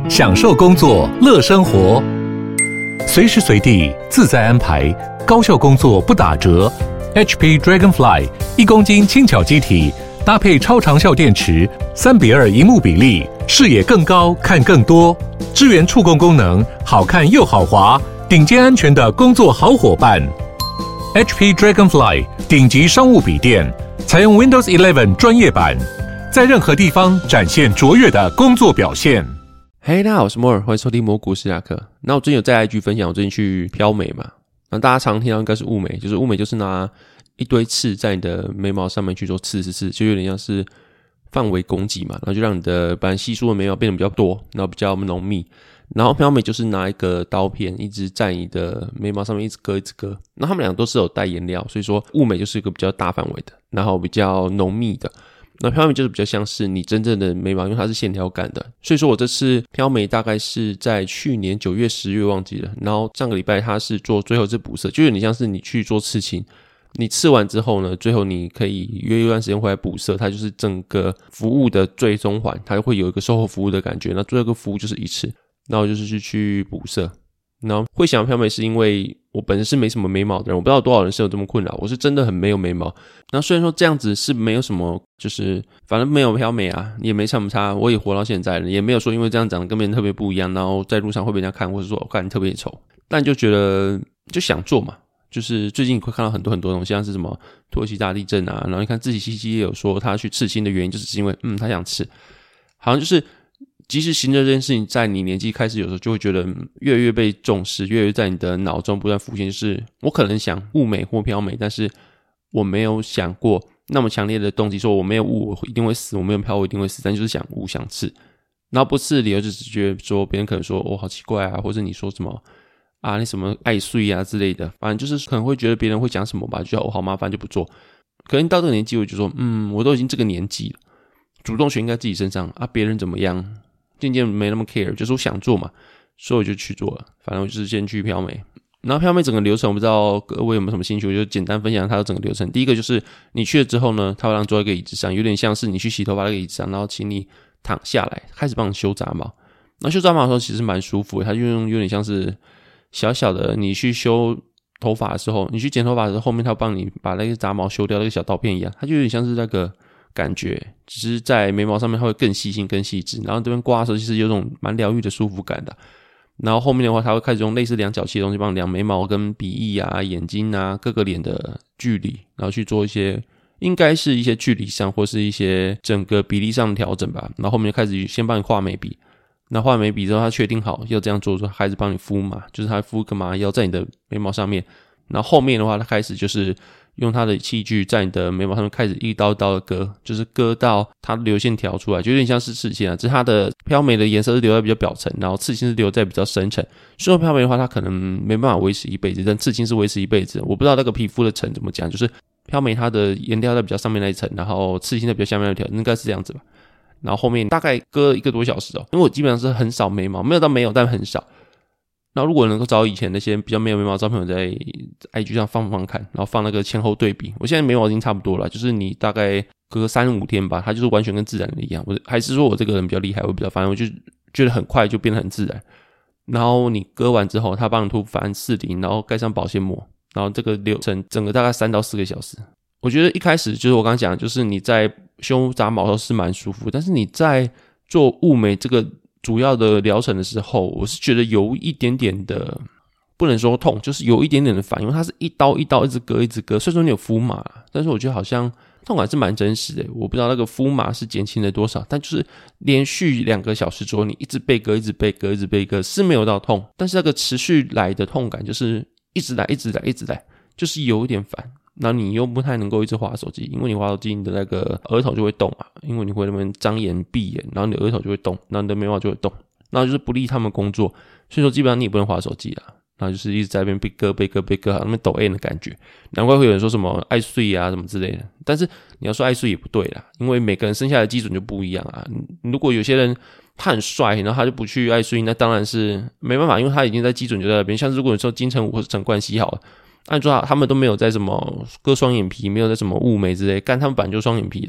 享受工作，乐生活，随时随地自在安排，高效工作不打折。HP Dragonfly 1公斤轻巧机体，搭配超长效电池，3:2萤幕比例，视野更高，看更多，支援触控功能，好看又好滑，顶尖安全的工作好伙伴。HP Dragonfly 顶级商务笔电，采用 Windows 11专业版，在任何地方展现卓越的工作表现。 嘿，大家好，我是摩尔，欢迎收听蘑菇史雅克。那我最近有在 IG 分享，我最近去飘眉嘛。那大家常听到应该是雾眉，就是雾眉就是拿一堆刺在你的眉毛上面去做刺，就有点像是范围攻击嘛，然后就让你的本来稀疏的眉毛变得比较多，然后比较浓密。然后飘眉就是拿一个刀片一直在你的眉毛上面一直割一直割。那他们俩都是有带颜料，所以说雾眉就是一个比较大范围的，然后比较浓密的。那飘眉就是比较像是你真正的眉毛，因为它是线条感的，所以说我这次飘眉大概是在去年9月10月忘记了，然后上个礼拜它是做最后一次补色，就有点像是你去做刺青，你刺完之后呢，最后你可以约一段时间回来补色，它就是整个服务的最终环，它会有一个售后服务的感觉，那最后一个服务就是一次，那我就是去补色。然后会想要飘眉是因为我本身是没什么眉毛的人，我不知道多少人是有这么困扰，我是真的很没有眉毛。然后虽然说这样子是没有什么，就是反正没有飘眉啊，也没差不差，我也活到现在了，也没有说因为这样长得跟别人特别不一样，然后在路上会被人家看，或者说我看你特别丑，但就觉得就想做嘛。就是最近你会看到很多东西，像是什么土耳其大地震啊，然后你看志祺七七也有说他去刺青的原因就是因为他想刺，好像就是即使行这件事情在你年纪开始有时候就会觉得越来越被重视，越来越在你的脑中不断浮现，就是我可能想雾眉或飘眉，但是我没有想过那么强烈的动机说我没有雾我一定会死，我没有飘我一定会死，但就是想雾想刺，然后不刺的理由就只觉得说别人可能说好奇怪啊，或者你说什么啊你什么爱睡啊之类的，反正就是可能会觉得别人会讲什么吧，就觉得好麻烦就不做。可能到这个年纪我就说我都已经这个年纪了，主动权应该自己身上啊，别人怎么样渐渐没那么 care， 就是我想做嘛，所以我就去做了。反正我就是先去飘眉，然后飘眉整个流程我不知道各位有没有什么兴趣，我就简单分享它的整个流程。第一个就是你去了之后呢，他会让你坐在一个椅子上，有点像是你去洗头发那个椅子上，然后请你躺下来开始帮你修杂毛。那修杂毛的时候其实蛮舒服的，它就用有点像是小小的你去修头发的时候，你去剪头发的时候后面他会帮你把那个杂毛修掉，那个小刀片一样，它就有点像是那个感觉，只是在眉毛上面它会更细心更细致，然后这边刮的时候其实有种蛮疗愈的舒服感的。然后后面的话它会开始用类似量角器的东西帮你量眉毛跟鼻翼啊眼睛啊各个脸的距离，然后去做一些应该是一些距离上或是一些整个比例上的调整吧。然后后面就开始先帮你画眉笔，那画眉笔之后他确定好要这样做之后，他开始帮你敷麻，就是他敷个麻药在你的眉毛上面。然后后面的话他开始就是用他的器具在你的眉毛上面开始一刀一刀的割，就是割到它的流线条出来，就有点像是刺青啊，只是它的飘眉的颜色是留在比较表层，然后刺青是留在比较深层。所以飘眉的话它可能没办法维持一辈子，但刺青是维持一辈子。我不知道那个皮肤的层怎么讲，就是飘眉它的颜料在比较上面那一层，然后刺青在比较下面那一条，应该是这样子吧。然后后面大概割1个多小时因为我基本上是很少眉毛，没有到没有但很少。然后如果能够找以前那些比较没有眉毛的照片，我在 IG 上放看，然后放那个前后对比。我现在眉毛已经差不多了，就是你大概隔3-5天吧，它就是完全跟自然的一样。还是说我这个人比较厉害，我比较反正我就觉得很快就变得很自然。然后你割完之后，他帮你涂凡士林，然后盖上保鲜膜，然后这个流程整个大概3到4个小时。我觉得一开始就是我刚刚讲的，就是你在修杂毛的时候是蛮舒服，但是你在做雾眉这个主要的疗程的时候，我是觉得有一点点的，不能说痛，就是有一点点的烦，因为它是一刀一刀一直割一直割，虽然说你有敷麻，但是我觉得好像痛感是蛮真实的。我不知道那个敷麻是减轻了多少，但就是连续2个小时左右你一直被割一直被割一直被割是没有到痛，但是那个持续来的痛感就是一直来一直来一直来，就是有一点烦。然后你又不太能够一直滑手机，因为你滑手机你的那个额头就会动嘛，因为你会那边张眼闭眼，然后你的额头就会动，然后你的眉毛就会动，然后就是不利他们工作，所以说基本上你也不能滑手机啦，然后就是一直在那边被割被割被割，好像那边抖 M 的感觉。难怪会有人说什么爱睡啊什么之类的，但是你要说爱睡也不对啦，因为每个人生下来的基准就不一样啊。如果有些人他很帅，然后他就不去爱睡，那当然是没办法，因为他已经在基准就在那边。像是如果你说金城武或是陈冠希好了，按说他们都没有在什么割双眼皮，没有在什么雾眉之类，干他们本来就双眼皮啦。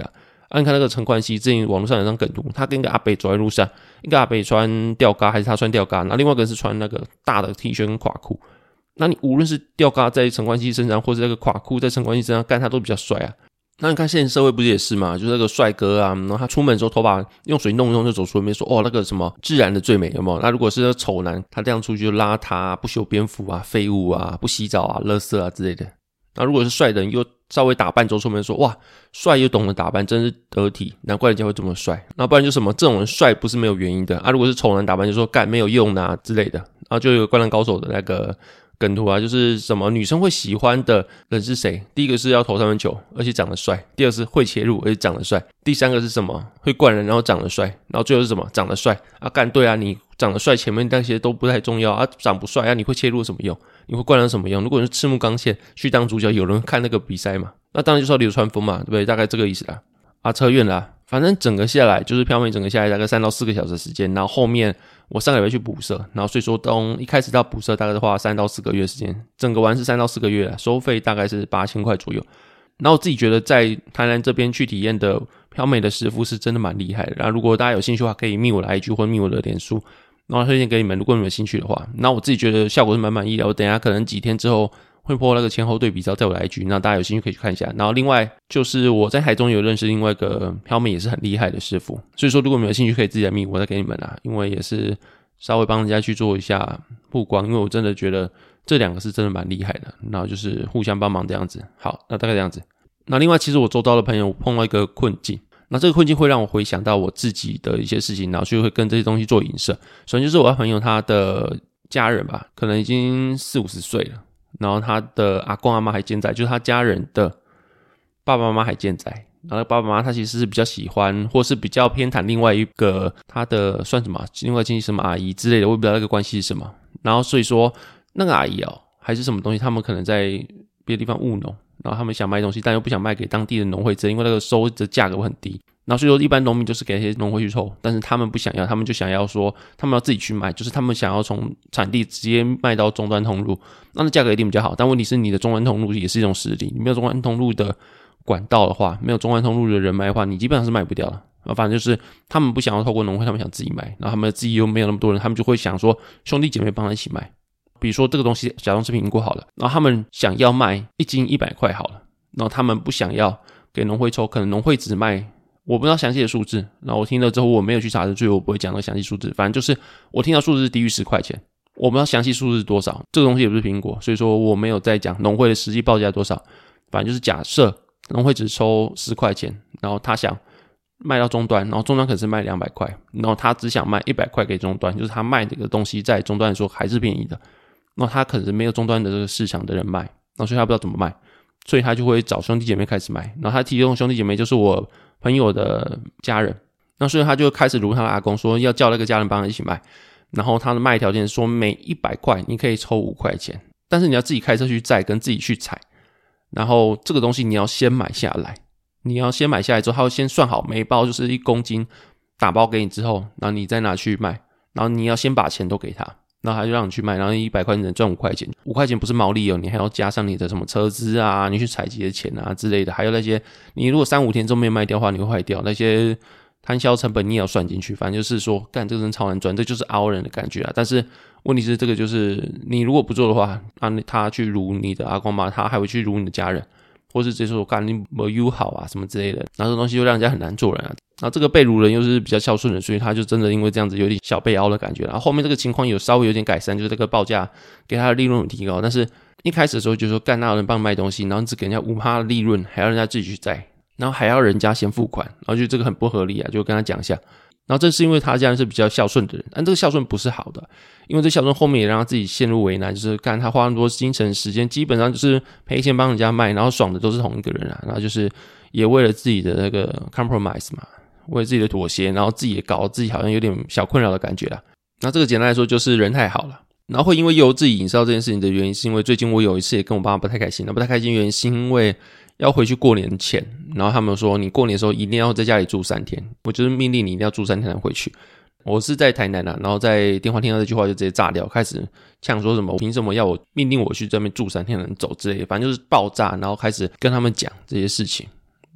你看那个陈冠希之前网络上有张梗图，他跟一个阿伯走在路上，一个阿伯穿吊嘎还是他穿吊嘎，然后另外一个人是穿那个大的 T 恤跟垮裤。那你无论是吊嘎在陈冠希身上，或是那个垮裤在陈冠希身上，干他都比较帅啊。那你看现实社会不是也是嘛，就是那个帅哥啊，然后他出门的时候头发用水弄一弄就走出门，说那个什么自然的最美，有没有？那如果是那个丑男，他这样出去就邋遢不修边幅啊，废物啊，不洗澡啊，垃圾啊之类的。那如果是帅的人又稍微打扮之后出门说哇帅又懂得打扮，真是得体，难怪人家会这么帅。那不然就什么这种人帅不是没有原因的啊，如果是丑男打扮就说干没有用啊之类的。然后就有灌篮高手的那个梗图啊，就是什么女生会喜欢的人是谁？第一个是要投三分球而且长得帅，第二个是会切入而且长得帅，第三个是什么？会灌人然后长得帅，然后最后是什么？长得帅啊。干对啊，你长得帅前面那些都不太重要啊，长不帅啊你会切入有什么用？你会灌人有什么用？如果你是赤木刚宪去当主角，有人看那个比赛嘛？那当然就是要流川枫嘛，对不对？大概这个意思啦。啊，扯远啦。反正整个下来就是飘美整个下来大概3到4个小时的时间，然后后面我上个礼拜去补色，然后所以说从一开始到补色大概是花3到4个月的时间，整个玩是3到4个月啦，收费大概是8000块左右。然后我自己觉得在台南这边去体验的飘美的师傅是真的蛮厉害的，然后如果大家有兴趣的话可以密我的 IG 或密我的脸书，然后推荐给你们，如果你们有兴趣的话。那我自己觉得效果是蛮满意的，我等一下可能几天之后会po那个前后对比照在我的 IG， 那大家有兴趣可以去看一下。然后另外就是我在台中有认识另外一个飘美也是很厉害的师傅，所以说如果你们有兴趣可以自己来密我再给你们啦，因为也是稍微帮人家去做一下曝光，因为我真的觉得这两个是真的蛮厉害的，然后就是互相帮忙这样子。好，那大概这样子。那另外其实我周遭的朋友碰到一个困境，那这个困境会让我回想到我自己的一些事情，然后就会跟这些东西做影射。首先就是我的朋友他的家人吧，可能已经40-50岁了，然后他的阿公阿妈还健在，就是他家人的爸爸妈妈还健在，然后爸爸妈妈他其实是比较喜欢或是比较偏袒另外一个他的算什么另外亲戚什么阿姨之类的，我也不知道那个关系是什么。然后所以说那个阿姨还是什么东西，他们可能在别的地方务农，然后他们想卖东西但又不想卖给当地的农会因为那个收的价格会很低，然后所以说一般农民就是给那些农会去抽，但是他们不想要，他们就想要说他们要自己去卖，就是他们想要从产地直接卖到终端通路，那价格一定比较好，但问题是你的终端通路也是一种实力，你没有终端通路的管道的话，没有终端通路的人脉的话，你基本上是卖不掉的。反正就是他们不想要透过农会，他们想自己卖，然后他们自己又没有那么多人，他们就会想说兄弟姐妹帮他一起卖。比如说这个东西假装是苹果好了，然后他们想要卖1斤100块好了，然后他们不想要给农会抽，可能农会只卖我不知道详细的数字，然后我听了之后我没有去查，所以我不会讲那个详细数字，反正就是我听到数字是低于10块钱，我不知道详细数字是多少，这个东西也不是苹果，所以说我没有在讲农会的实际报价多少，反正就是假设农会只抽10块钱，然后他想卖到终端，然后终端可能是卖200块，然后他只想卖100块给终端，就是他卖这个东西在终端来说还是便宜的，然后他可能没有终端的这个市场的人卖，然后所以他不知道怎么卖，所以他就会找兄弟姐妹开始卖，然后他提供兄弟姐妹就是我朋友的家人，那所以他就开始如他的阿公说要叫那个家人帮他一起卖，然后他的卖条件是说每100块你可以抽5块钱，但是你要自己开车去载跟自己去采，然后这个东西你要先买下来，你要先买下来之后他会先算好每包就是1公斤打包给你之后，然后你再拿去卖，然后你要先把钱都给他，然后他就让你去卖，然后100块你能赚5块钱，5块钱不是毛利你还要加上你的什么车资啊，你去采集的钱啊之类的，还有那些你如果3-5天之后没有卖掉的话你会坏掉，那些摊销成本你也要算进去，反正就是说干这个真超难赚，这就是凹人的感觉啊。但是问题是这个就是你如果不做的话，他去辱你的阿公妈，他还会去辱你的家人，或是直接说干你没友好啊什么之类的，然后这东西就让人家很难做人啊。然后这个被辱人又是比较孝顺的，所以他就真的因为这样子有点小被凹的感觉，然后后面这个情况有稍微有点改善，就是这个报价给他的利润有提高，但是一开始的时候就说干哪有人帮你卖东西，然后只给人家 5% 的利润，还要人家自己去载，然后还要人家先付款，然后就这个很不合理啊，就跟他讲一下。然后这是因为他家人是比较孝顺的人，但这个孝顺不是好的，因为这孝顺后面也让他自己陷入为难，就是干他花很多精神时间，基本上就是赔钱帮人家卖，然后爽的都是同一个人啊，然后就是也为了自己的那个 compromise 嘛，为了自己的妥协，然后自己也搞得自己好像有点小困扰的感觉啦。那这个简单来说就是人太好了。然后会因为由自己引申到这件事情的原因，是因为最近我有一次也跟我爸妈不太开心，不太开心原因是因为要回去过年前，然后他们说你过年的时候一定要在家里住3天，我就是命令你一定要住3天才回去。我是在台南啊，然后在电话听到这句话就直接炸掉，开始呛说什么凭什么要我命令我去这边住3天能走之类的，反正就是爆炸，然后开始跟他们讲这些事情。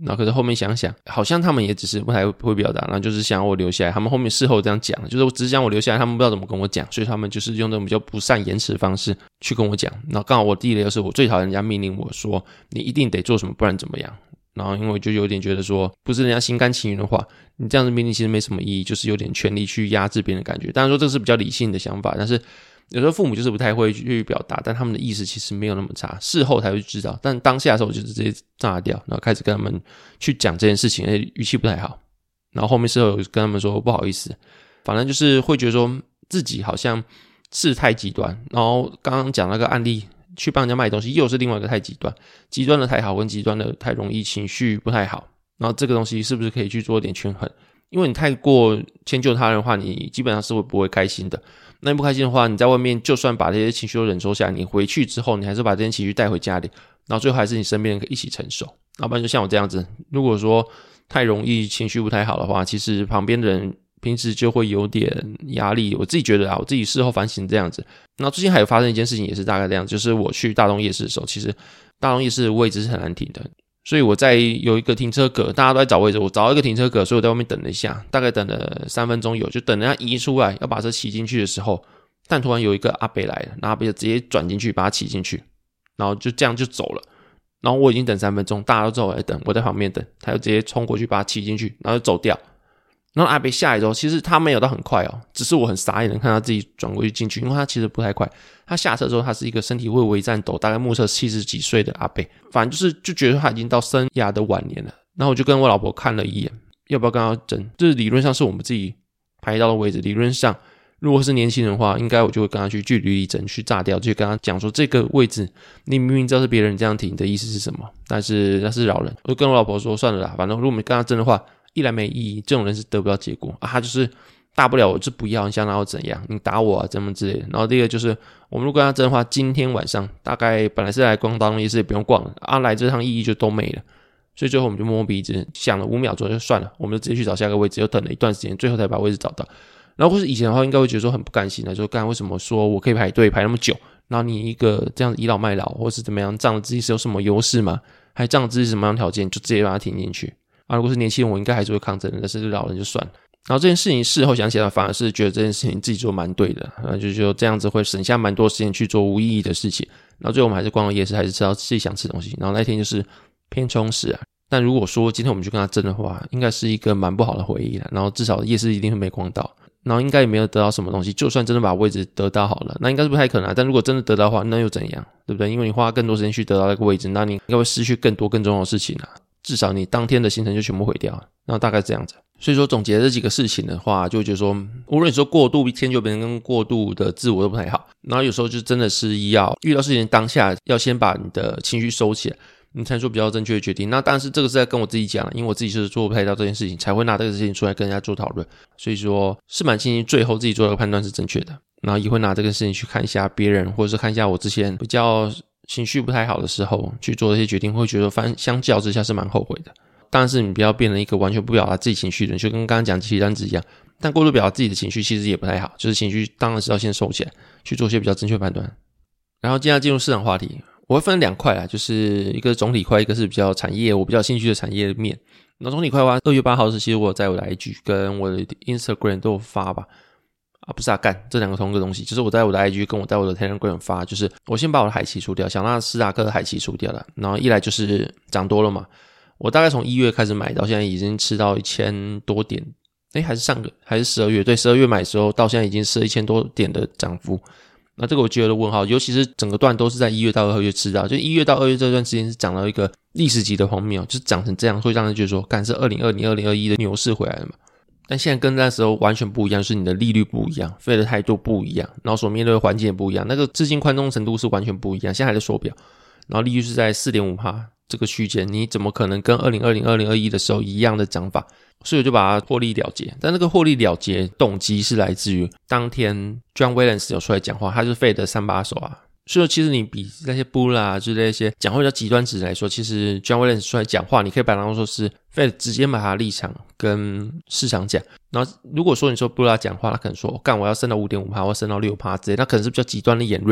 然后可是后面想想，好像他们也只是不太会表达，然后就是想要我留下来。他们后面事后这样讲，就是我只是想我留下来，他们不知道怎么跟我讲，所以他们就是用这种比较不善言辞的方式去跟我讲。然后刚好我地雷又是我最讨厌人家命令我说你一定得做什么，不然怎么样。然后因为我就有点觉得说，不是人家心甘情愿的话，你这样子命令其实没什么意义，就是有点权力去压制别人的感觉。当然说这是比较理性的想法，但是有时候父母就是不太会去表达，但他们的意思其实没有那么差，事后才会知道。但当下的时候我就直接炸掉，然后开始跟他们去讲这件事情，语气不太好。然后后面事后有跟他们说不好意思，反正就是会觉得说自己好像是太极端。然后刚刚讲那个案例，去帮人家卖东西又是另外一个太极端，极端的太好跟极端的太容易情绪不太好。然后这个东西是不是可以去做一点权衡？因为你太过迁就他人的话，你基本上是不会开心的。那你不开心的话，你在外面就算把这些情绪都忍受下来，你回去之后你还是把这些情绪带回家里，然后最后还是你身边人可以一起承受。要不然就像我这样子，如果说太容易情绪不太好的话，其实旁边的人平时就会有点压力。我自己觉得我自己事后反省这样子。那最近还有发生一件事情也是大概这样，就是我去大东夜市的时候，其实大东夜市的位置是很难停的，所以我在有一个停车格，大家都在找位置，我找到一个停车格，所以我在外面等了一下，大概等了3分钟有，就等人家移出来要把车骑进去的时候，但突然有一个阿伯来了，然后阿伯就直接转进去把他骑进去，然后就这样就走了。然后我已经等3分钟，大家都知道我在等，我在旁边等，他就直接冲过去把他骑进去，然后就走掉。然后阿伯下来之后，其实他没有到很快只是我很傻眼的看他自己转过去进去，因为他其实不太快。他下车之后，他是一个身体微微颤抖，大概目测70几岁的阿伯，反正就觉得他已经到生涯的晚年了。然后我就跟我老婆看了一眼，要不要跟他争？就是理论上是我们自己排到的位置，理论上如果是年轻人的话，应该我就会跟他去据理力争，去炸掉，就跟他讲说这个位置你明明知道是别人这样停，你的意思是什么？但是那是老人，我就跟我老婆说算了啦，反正如果我们跟他争的话，一来没意义，这种人是得不到结果他就是大不了我就不要，你想拿我怎样？你打我怎么之类的。然后第二个就是我们如果跟他争的话，今天晚上大概本来是来逛大东夜市也不用逛了来这趟意义就都没了。所以最后我们就摸摸鼻子想了5秒钟就算了，我们就直接去找下个位置，又等了一段时间，最后才把位置找到。然后或是以前的话应该会觉得说很不甘心的，说干为什么说我可以排队排那么久，然后你一个这样倚老卖老或是怎么样，这样的姿势有什么优势吗？还这样的姿势什么样的条件就直接把它停进去如果是年轻人我应该还是会抗争的，但是老人就算了。然后这件事情事后想起来反而是觉得这件事情自己做蛮对的就是说这样子会省下蛮多时间去做无意义的事情。然后最后我们还是逛了夜市，还是吃到自己想吃的东西，然后那天就是偏充实但如果说今天我们去跟他争的话，应该是一个蛮不好的回忆然后至少夜市一定会没逛到，然后应该也没有得到什么东西，就算真的把位置得到好了，那应该是不太可能但如果真的得到的话，那又怎样，对不对？因为你花更多时间去得到那个位置，那你应该会失去更多更重要的事情至少你当天的行程就全部毁掉了，然后大概这样子。所以说总结这几个事情的话，就会觉得说无论你说过度迁就别人跟过度的自我都不太好，然后有时候就真的是要遇到事情当下要先把你的情绪收起来，你才做比较正确的决定。那当然是这个是在跟我自己讲因为我自己是做不太到这件事情，才会拿这个事情出来跟人家做讨论，所以说是蛮庆幸最后自己做的判断是正确的，然后也会拿这个事情去看一下别人，或者是看一下我之前比较情绪不太好的时候去做这些决定，会觉得相较之下是蛮后悔的。当然是你不要变成一个完全不表达自己情绪的人，就跟刚刚讲奇单子一样，但过度表达自己的情绪其实也不太好，就是情绪当然是要先收起来，去做一些比较正确判断。然后接下来进入市场话题，我会分2块就是一个总体块，一个是比较产业我比较兴趣的产业面。那总体块的话，2月8号是其实我在我的 IG 跟我的 Instagram 都有发吧不是干这2个同一个东西，就是我在我的 IG 跟我在我的 Telegram 发，就是我先把我的海奇出掉，想让斯达克的海奇出掉了，然后一来就是涨多了嘛，我大概从1月开始买到现在已经吃到1000多点还是12月，对，12月买的时候到现在已经是1000多点的涨幅。那这个我觉得问号，尤其是整个段都是在1月到2月吃到，就1月到2月这段时间是涨到一个历史级的荒谬，就是涨成这样会让人觉得说干是2020 2021的牛市回来了嘛。但现在跟那时候完全不一样，就是你的利率不一样，Fed的态度不一样，然后所面对的环境也不一样，那个资金宽松程度是完全不一样。现在还在缩表，然后利率是在 4.5% 这个区间，你怎么可能跟2020 2021的时候一样的涨法？所以我就把它获利了结。但那个获利了结动机是来自于当天 John Williams 有出来讲话，他是 Fed 的3把手所以其实你比那些 Bull 之类一些讲话比较极端值来说，其实 John Williams 出来讲话，你可以把它当作是 Fed 直接把他的立场跟市场讲。然后如果说你说 Bull 讲话，他可能说干我要升到 5.5%， 我要升到 6% 之类，那可能是比较极端的言论。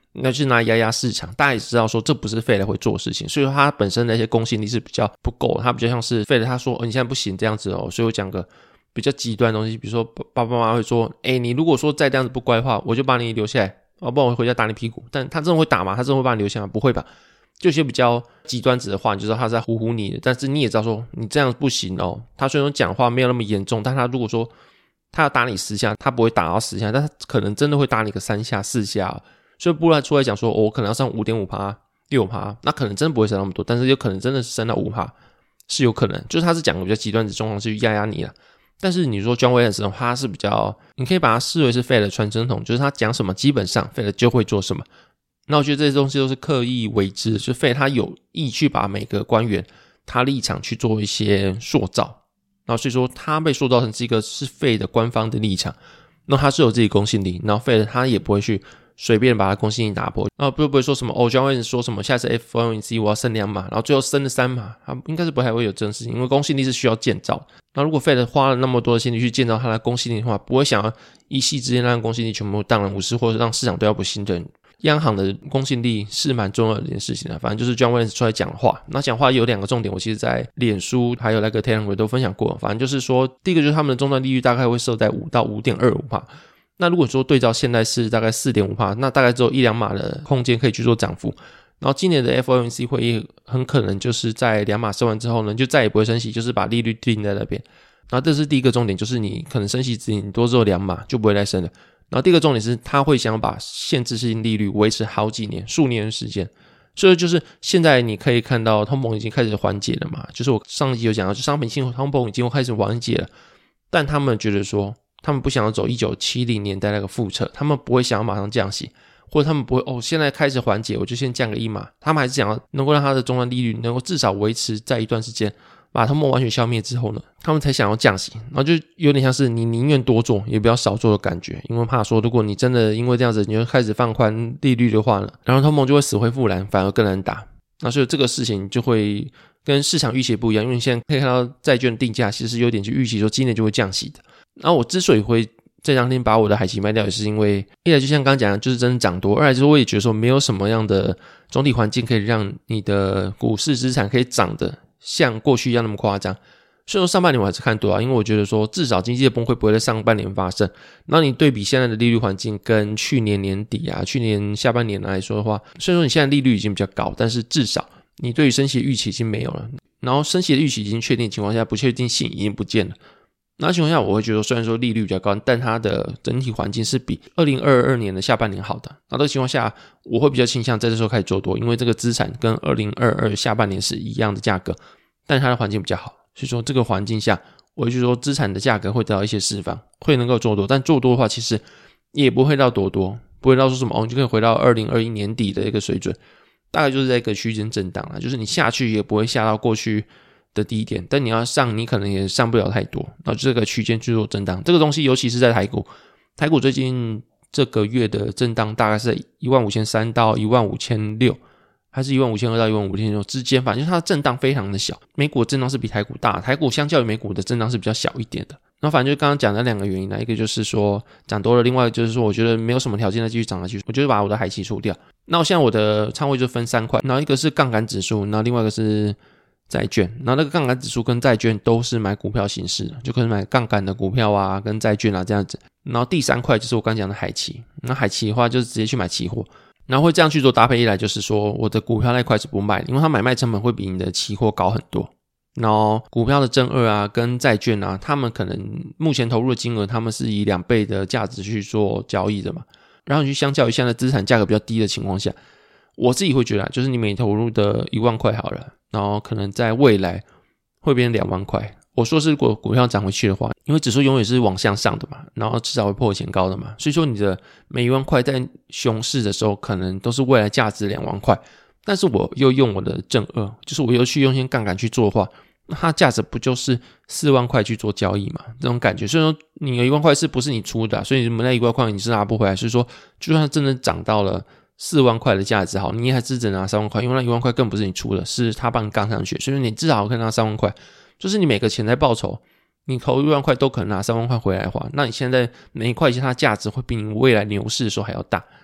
那就是拿来压压市场。大家也知道说这不是Fed会做的事情，所以说它本身的一些公信力是比较不够的，它比较像是Fed他说你现在不行这样子所以我讲个比较极端的东西，比如说爸爸妈妈会说你如果说再这样子不乖的话，我就把你留下来，不然我回家打你屁股。但他真的会打吗？他真的会把你留下吗？不会吧。就有些比较极端值的话，你就知道他是在唬你的，但是你也知道说你这样不行他虽然说讲话没有那么严重，但他如果说他要打你10下，他不会打到10下，但他可能真的会打你个3下4下所以布莱出来讲说我可能要上 5.5% 6%， 那可能真的不会升那么多，但是有可能真的是升到 5%， 是有可能，就是他是讲的比较极端值状况是去压压你啦。但是你说 John Williams 他是比较，你可以把它视为是 Fed 的传声筒，就是他讲什么基本上 Fed 就会做什么。那我觉得这些东西都是刻意为之的，就是 Fed 他有意去把每个官员他立场去做一些塑造，然后所以说他被塑造成是一个是 Fed 的官方的立场，那他是有自己公信力，然后 Fed 他也不会去随便把他公信力打破，然后不会说什么John Williams 说什么下次 FOMC 我要升2码，然后最后升了3码，他应该是不太会有这种事情，因为公信力是需要建造。那如果 Fed 花了那么多的心力去建造他的公信力的话，不会想要一夕之间让公信力全部荡然无视，或者让市场对他不信任。央行的公信力是蛮重要的一件事情反正就是 John Williams 出来讲话，那讲话有2个重点，我其实在脸书还有那个 Telegram 都分享过。反正就是说，第一个就是他们的终端利率大概会设在5到 5.25%， 那如果说对照现在是大概 4.5%， 那大概只有1-2码的空间可以去做涨幅。然后今年的 FOMC 会议很可能就是在2码升完之后呢，就再也不会升息，就是把利率定在那边。然后这是第一个重点，就是你可能升息顶多只有2码就不会再升了。然后第二个重点是他会想把限制性利率维持好几年数年的时间，所以就是现在你可以看到通膨已经开始缓解了嘛，就是我上一集有讲到，就商品性通膨已经开始缓解了，但他们觉得说他们不想要走1970年代那个复测，他们不会想要马上降息，或者他们不会现在开始缓解我就先降个1码，他们还是想要能够让他的终端利率能够至少维持在一段时间，把通膨完全消灭之后呢，他们才想要降息。然后就有点像是你宁愿多做也不要少做的感觉，因为怕说如果你真的因为这样子你就开始放宽利率的话呢，然后通膨就会死灰复燃，反而更难打。那所以这个事情就会跟市场预期不一样，因为你现在可以看到债券定价其实有点去预期说今年就会降息的。然后我之所以会这两天把我的海期卖掉，也是因为一来就像刚刚讲的就是真的涨多，二来就是我也觉得说没有什么样的总体环境可以让你的股市资产可以涨的像过去一样那么夸张。虽然说上半年我还是看多因为我觉得说至少经济的崩溃不会在上半年发生。那你对比现在的利率环境跟去年年底去年下半年来说的话，虽然说你现在利率已经比较高，但是至少你对于升息的预期已经没有了，然后升息的预期已经确定的情况下，不确定性已经不见了。那情况下我会觉得虽然说利率比较高，但它的整体环境是比2022年的下半年好的。那这个情况下我会比较倾向在这时候开始做多，因为这个资产跟2022下半年是一样的价格，但它的环境比较好，所以说这个环境下我会觉得说资产的价格会得到一些释放，会能够做多。但做多的话其实也不会到多多，不会到说什么你就可以回到2021年底的一个水准，大概就是在一个区间震荡就是你下去也不会下到过去的低点，但你要上你可能也上不了太多，然后就这个区间去做震荡。这个东西尤其是在台股最近这个月的震荡大概是在15300到15600，还是15200到15600之间，反正就是它的震荡非常的小。美股的震荡是比台股大，台股相较于美股的震荡是比较小一点的。然后反正就是刚刚讲的2个原因一个就是说涨多了，另外就是说我觉得没有什么条件再继续涨下去，我就把我的海期出掉。那我现在我的仓位就分3块，然后一个是杠杆指数，然后另外一个是债券，然后那个杠杆指数跟债券都是买股票形式的，就可以买杠杆的股票跟债券这样子。然后第3块就是我刚讲的海期，那海期的话就是直接去买期货，然后会这样去做搭配。一来就是说我的股票那块是不卖的，因为它买卖成本会比你的期货高很多。然后股票的正二跟债券他们可能目前投入的金额他们是以2倍的价值去做交易的嘛，然后你去相较于现在的资产价格比较低的情况下，我自己会觉得就是你每投入的1万块好了，然后可能在未来会变2万块。我说是如果股票涨回去的话，因为指数永远是往向上的嘛，然后至少会破前高的嘛，所以说你的每1万块在熊市的时候可能都是未来价值2万块。但是我又用我的正二，就是我又去用一些杠杆去做的话，那它价值不就是4万块去做交易嘛？这种感觉。所以说你有1万块是不是你出的所以你们那1万块你是拿不回来。所以说就算真的涨到了4万块的价值好，你还是只拿3万块，因为那1万块更不是你出的，是他帮你杠上去，所以你至少可以拿3万块。就是你每个潜在报酬你投1万块都可能拿3万块回来的话，那你现在每一块其实它的价值会比你未来牛市的时候还要大。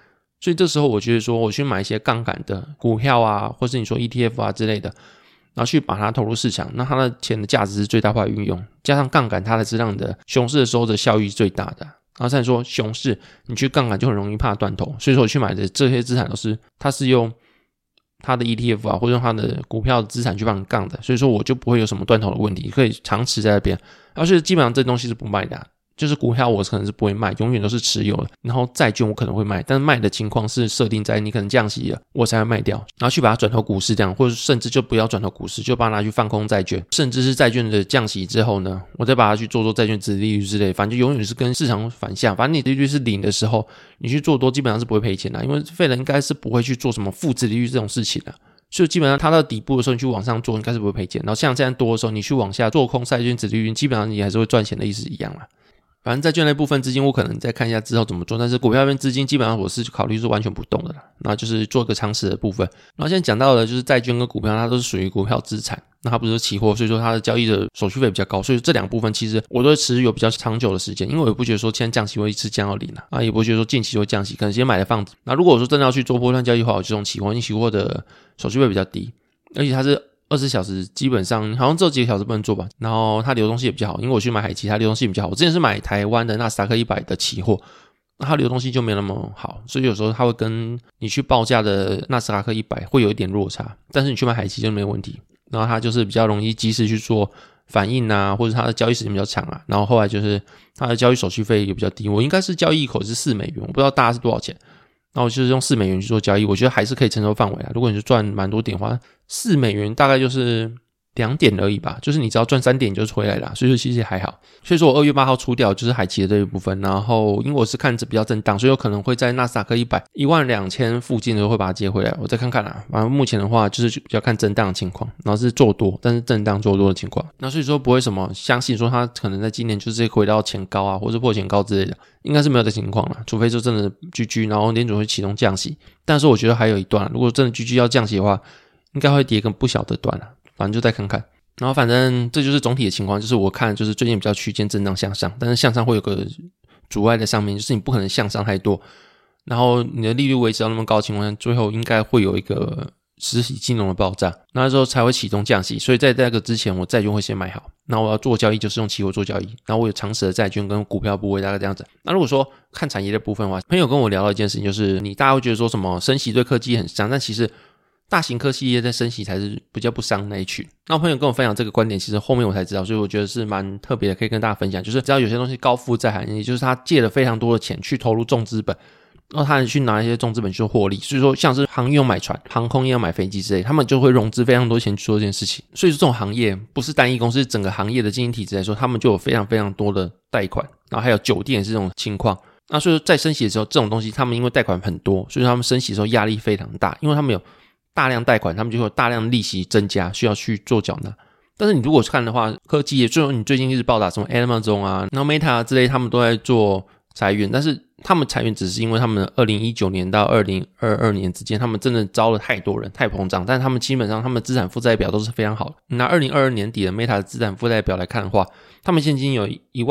所以这时候我觉得说我去买一些杠杆的股票啊，或是你说 ETF 啊之类的，然后去把它投入市场，那它的钱的价值是最大化运用，加上杠杆它的是让你的熊市的时候的效益是最大的。然后再说熊市你去杠杆就很容易怕断头，所以说我去买的这些资产都是它是用它的 ETF 啊，或者用它的股票的资产去帮你杠的，所以说我就不会有什么断头的问题，可以长持在那边。而且基本上这东西是不卖的就是股票我可能是不会卖，永远都是持有的，然后债券我可能会卖，但是卖的情况是设定在你可能降息了我才会卖掉，然后去把它转投股市这样，或者甚至就不要转投股市，就把它拿去放空债券，甚至是债券的降息之后呢，我再把它去做债券殖利率之类，反正就永远是跟市场反向，反正你利率是0的时候你去做多基本上是不会赔钱的，因为费人应该是不会去做什么负殖利率这种事情的，所以基本上它到底部的时候你去往上做应该是不会赔钱，然后像这样多的时候你去往下做空债券殖利率基本上你还是会赚钱的意思一样啦。反正债券那部分资金我可能再看一下之后怎么做，但是股票那边资金基本上我是考虑是完全不动的啦，那就是做个长持的部分。然后现在讲到的就是债券跟股票它都是属于股票资产，那它不是期货，所以说它的交易的手续费比较高，所以这两部分其实我都会持有比较长久的时间，因为我也不觉得说现在降息会一次降到0啊，也不会觉得说近期会降息，可能先买来放着。那如果我说真的要去做波段交易的话，我就用期货，因为期货的手续费比较低，而且它是20小时基本上好像只有几个小时不能做吧，然后它流动性也比较好，因为我去买海期它流动性比较好，我之前是买台湾的纳斯达克100的期货，那它流动性就没那么好，所以有时候它会跟你去报价的纳斯达克100会有一点落差，但是你去买海期就没有问题，然后它就是比较容易及时去做反应啊，或者它的交易时间比较长啊，然后后来就是它的交易手续费也比较低，我应该是交易一口是4美元，我不知道大家是多少钱，然后我就是用4美元去做交易，我觉得还是可以承受范围啊。如果你是赚蛮多点的话，4美元大概就是2点而已吧，就是你只要赚3点就回来了，所以说其实还好。所以说我2月8号出掉就是海期的这一部分，然后因为我是看着比较震荡，所以有可能会在纳斯达克100,12000附近的时候会把它接回来，我再看看啦。反正目前的话就是比较看震荡的情况，然后是做多，但是震荡做多的情况。那所以说不会什么相信说它可能在今年就是回到前高啊，或是破前高之类的，应该是没有这情况啦，除非说真的 GG 然后联准会启动降息，但是我觉得还有一段，如果真的 GG 要降息的话，应该会跌个不小的段啦，反正就再看看。然后反正这就是总体的情况，就是我看就是最近比较区间震荡向上，但是向上会有个阻碍在上面，就是你不可能向上太多，然后你的利率维持到那么高的情况下，最后应该会有一个实体金融的爆炸，那时候才会启动降息，所以在这个之前我债券会先买好，那我要做交易就是用期货做交易，然后我有长持的债券跟股票部位大概这样子。那如果说看产业的部分的话，朋友跟我聊到一件事情，就是大家会觉得说什么升息对科技很伤，但其实大型科技业在升息才是比较不伤那一群。那我朋友跟我分享这个观点，其实后面我才知道，所以我觉得是蛮特别的，可以跟大家分享。就是只要有些东西高负债含，也就是他借了非常多的钱去投入重资本，然后他去拿一些重资本去做获利，所以说像是航运要买船，航空业要买飞机之类，他们就会融资非常多钱去做这件事情。所以说这种行业不是单一公司，整个行业的经营体制来说，他们就有非常非常多的贷款，然后还有酒店也是这种情况。那所以说在升息的时候，这种东西他们因为贷款很多，所以他们升息的时候压力非常大，因为他们有大量贷款，他们就会有大量利息增加，需要去做缴纳。但是你如果看的话，科技业，就你最近一直报道什么 Amazon 啊，然后 Meta 之类，他们都在做裁员，但是他们裁员只是因为他们2019年到2022年之间，他们真的招了太多人，太膨胀，但是他们基本上他们资产负债表都是非常好的。拿2022年底的 Meta 的资产负债表来看的话，他们现金有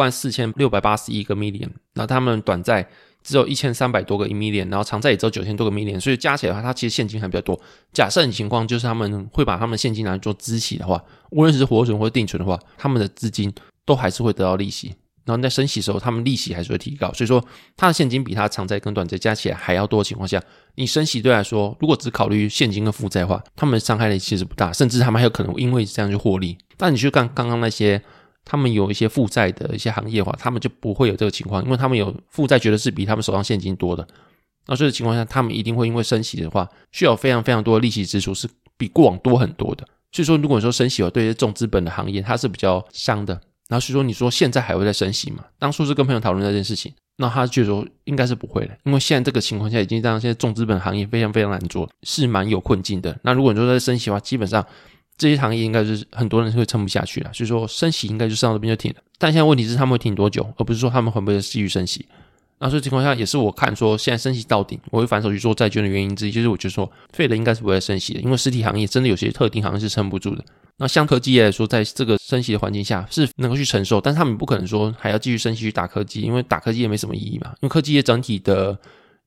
14681个 million， 然后他们短债只有1300多个 million， 然后长债也只有9000多个 million， 所以加起来的话，它其实现金还比较多。假设你情况就是他们会把他们现金拿来做孳息的话，无论是活存或定存的话，他们的资金都还是会得到利息，然后在升息的时候，他们利息还是会提高。所以说，他的现金比他的长债跟短债加起来还要多的情况下，你升息对来说，如果只考虑现金跟负债的话，他们的伤害力其实不大，甚至他们还有可能因为这样去获利。但你去看刚刚那些他们有一些负债的一些行业的话，他们就不会有这个情况，因为他们有负债绝对是比他们手上现金多的。那所以的情况下，他们一定会因为升息的话，需要非常非常多的利息支出，是比过往多很多的。所以说，如果说升息对一些重资本的行业，它是比较伤的。然后所以说，你说现在还会再升息吗？当初是跟朋友讨论这件事情，那他觉得说应该是不会的，因为现在这个情况下已经让现在重资本行业非常非常难做，是蛮有困境的。那如果你说在升息的话，基本上这些行业应该就是很多人会撑不下去了，所以说升息应该就上到这边就停了。但现在问题是他们会停多久，而不是说他们会不会继续升息。那所以情况下也是我看说现在升息到顶，我会反手去做债券的原因之一，就是我觉得说费的应该是不会升息的，因为实体行业真的有些特定行业是撑不住的。那像科技业来说，在这个升息的环境下是能够去承受，但是他们不可能说还要继续升息去打科技，因为打科技业没什么意义嘛，因为科技业整体的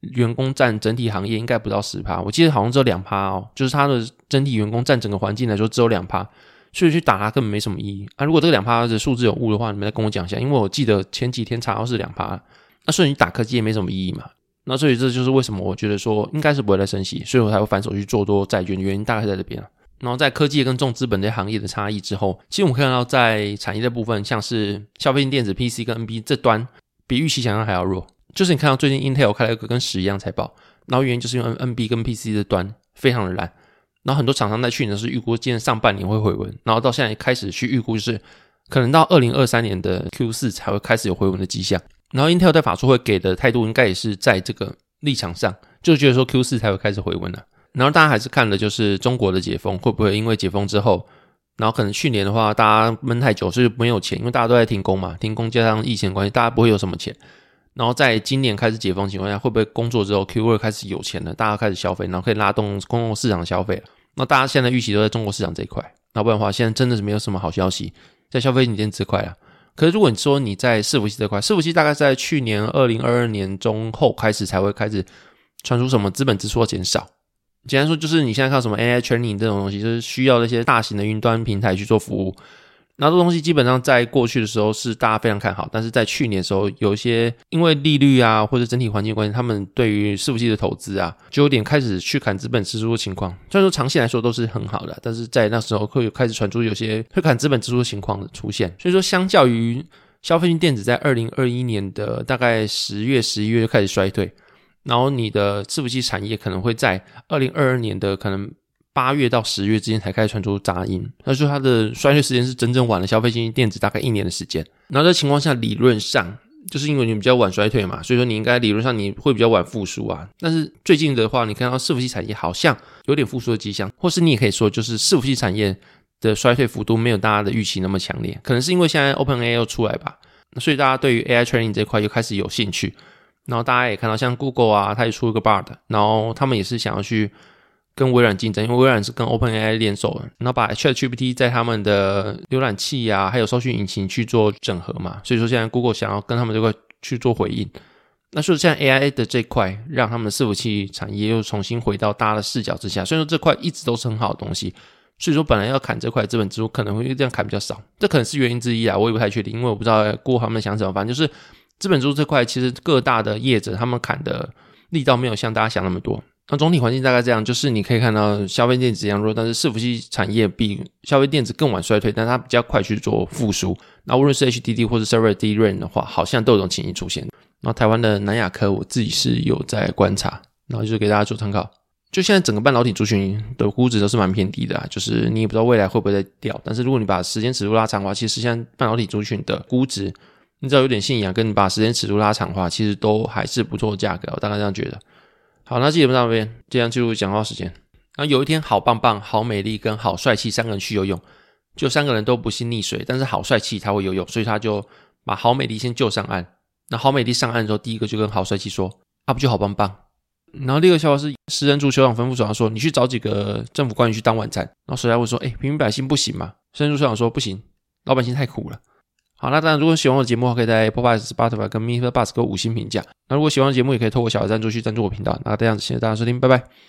员工占整体行业应该不到 10%， 我记得好像只有 2% 哦，就是它的整体员工占整个环境来说只有 2%， 所以去打它根本没什么意义啊。如果这个 2% 的数字有误的话，你们再跟我讲一下，因为我记得前几天查到是 2%， 那所以你打科技也没什么意义嘛。那所以这就是为什么我觉得说应该是不会再升息，所以我才会反手去做多债券的原因大概在这边啊。然后在科技跟重资本这些行业的差异之后，其实我们看到在产业的部分，像是消费性电子 PC 跟 NB 这端比预期想象还要弱，就是你看到最近 Intel 开了一个跟屎一样财报，然后原因就是因为 NB 跟 PC 的端非常的烂，然后很多厂商在去年是预估今年上半年会回温，然后到现在开始去预估就是可能到2023年的 Q4 才会开始有回温的迹象，然后 Intel 在法说会给的态度应该也是在这个立场上，就觉得说 Q4 才会开始回温了。然后大家还是看的就是中国的解封会不会因为解封之后，然后可能去年的话大家闷太久，所以没有钱，因为大家都在停工嘛，停工加上疫情的关系，大家不会有什么钱。然后在今年开始解封的情况下，会不会工作之后 Q2 开始有钱了，大家开始消费，然后可以拉动公共市场的消费了。那大家现在预期都在中国市场这一块，那不然的话现在真的是没有什么好消息在消费性电子这块啦。可是如果你说你在伺服器这块，伺服器大概在去年2022年中后开始才会开始传出什么资本支出的减少。简单说就是你现在看到什么 AI training 这种东西，就是需要那些大型的云端平台去做服务，然后这东西基本上在过去的时候是大家非常看好，但是在去年的时候有一些因为利率啊或者整体环境的关系，他们对于伺服器的投资啊就有点开始去砍资本支出的情况。虽然说长线来说都是很好的，但是在那时候会开始传出有些会砍资本支出的情况的出现。所以说相较于消费性电子在2021年的大概10月11月就开始衰退，然后你的伺服器产业可能会在2022年的可能8月到10月之间才开始传出杂音，那就它的衰退时间是真正晚了消费性电子大概1年的时间。然后在情况下理论上就是因为你比较晚衰退嘛，所以说你应该理论上你会比较晚复苏啊。但是最近的话你看到伺服器产业好像有点复苏的迹象，或是你也可以说就是伺服器产业的衰退幅度没有大家的预期那么强烈，可能是因为现在 OpenAI 又出来吧，所以大家对于 AI training 这一块又开始有兴趣。然后大家也看到像 Google 啊，它也出了个 Bard， 然后他们也是想要去跟微软竞争，因为微软是跟 OpenAI 联手了，然后把 ChatGPT 在他们的浏览器啊还有搜寻引擎去做整合嘛，所以说现在 Google 想要跟他们这块去做回应。那所以现在 AI 的这块让他们的伺服器产业又重新回到大家的视角之下，所以说这块一直都是很好的东西，所以说本来要砍这块资本支出可能会这样砍比较少，这可能是原因之一啊，我也不太确定，因为我不知道 Google 他们想什么，反正就是资本支出这块其实各大的业者他们砍的力道没有像大家想那么多。那总体环境大概这样，就是你可以看到消费电子一样弱，但是伺服器产业比消费电子更晚衰退，但它比较快去做复苏。那无论是 HDD 或是 Server DRAM 的话，好像都有种情形出现。然后台湾的南亚科我自己是有在观察，然后就是给大家做参考。就现在整个半导体族群的估值都是蛮偏低的就是你也不知道未来会不会再掉，但是如果你把时间尺度拉长的话，其实现在半导体族群的估值你只要有点信仰跟你把时间尺度拉长的话，其实都还是不错的价格，我大概这样觉得。好，那节目到这边，这样进入讲话时间。然后有一天好棒棒、好美丽跟好帅气3个人去游泳，就3个人都不幸溺水，但是好帅气他会游泳，所以他就把好美丽先救上岸。那好美丽上岸之后，第一个就跟好帅气说啊不就好棒棒。然后第二个笑话是食人族酋长吩咐手下说你去找几个政府官员去当晚餐，然后手下问说平民百姓不行吗？食人族酋长说不行，老百姓太苦了。好，那当然如果喜欢我的节目的话，可以在 Apple Podcast、Spotify 跟 MixerBox 给我5星评价。那如果喜欢的节目也可以透过小额赞助去赞助我频道。那这样子谢谢大家收听，拜拜。